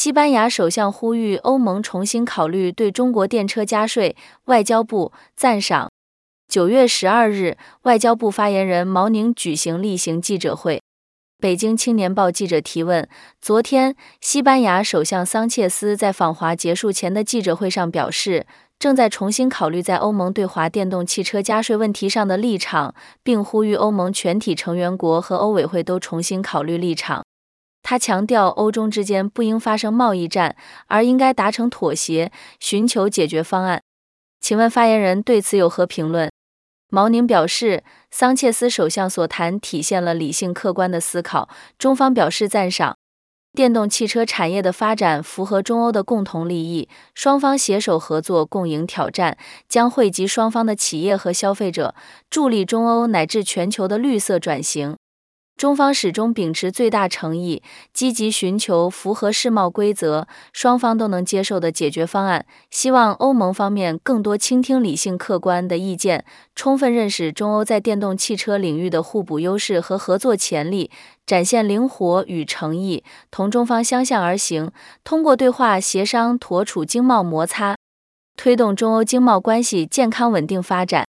西班牙首相呼吁欧盟重新考虑对中国电车加税，外交部赞赏。9月12日，外交部发言人毛宁举行例行记者会。北京青年报记者提问：昨天，西班牙首相桑切斯在访华结束前的记者会上表示，正在重新考虑在欧盟对华电动汽车加税问题上的立场，并呼吁欧盟全体成员国和欧委会都重新考虑立场。他强调，欧中之间不应发生贸易战，而应该达成妥协，寻求解决方案。请问发言人对此有何评论？毛宁表示，桑切斯首相所谈体现了理性客观的思考，中方表示赞赏。电动汽车产业的发展符合中欧的共同利益，双方携手合作，共迎挑战，将惠及双方的企业和消费者，助力中欧乃至全球的绿色转型。中方始终秉持最大诚意，积极寻求符合世贸规则、双方都能接受的解决方案，希望欧盟方面更多倾听理性客观的意见，充分认识中欧在电动汽车领域的互补优势和合作潜力，展现灵活与诚意，同中方相向而行，通过对话协商妥处经贸摩擦，推动中欧经贸关系健康稳定发展。